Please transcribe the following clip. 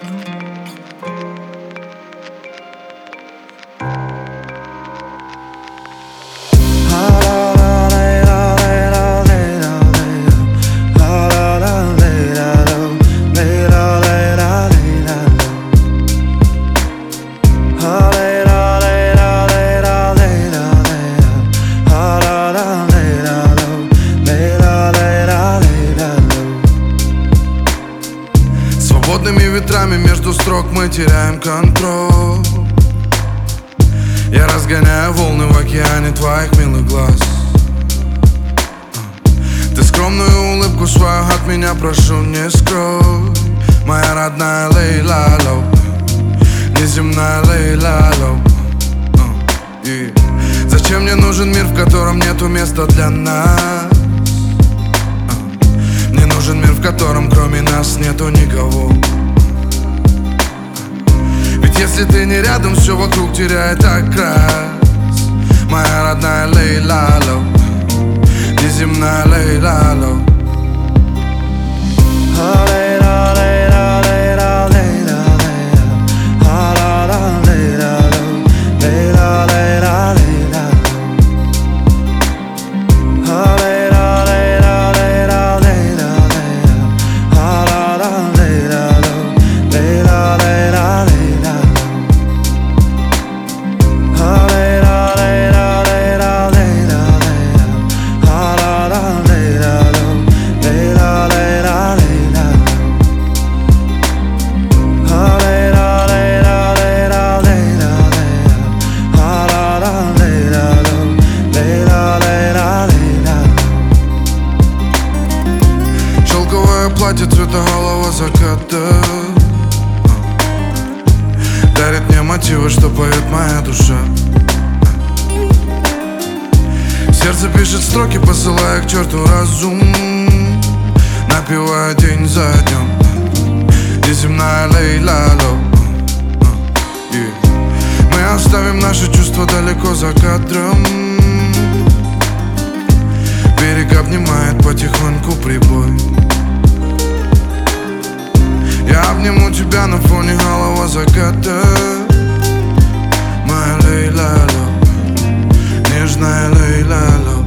Свободными ветрами между строк мы теряем контроль. Я разгоняю волны в океане твоих милых глаз. Ты скромную улыбку свою от меня прошу не скрой. Моя родная Лейла Лоу, неземная Лейла Лоу. Зачем мне нужен мир, в котором нету места для нас? Мне нужен мир, в котором кроме нас нету никого. Ведь если ты не рядом, все вокруг теряет окрас. Моя родная Лейла Лоу, неземная Лейла Лоу. Платье цвета голого заката дарит мне мотивы, что поет моя душа. Сердце пишет строки, посылая к черту разум, напевая день за днем. Неземная Лейла Лоу. Мы оставим наши чувства далеко за кадром. Берег обнимает потихоньку прибой. Я обниму тебя на фоне голого заката. Моя Лейла Лоу, нежная Лейла Лоу.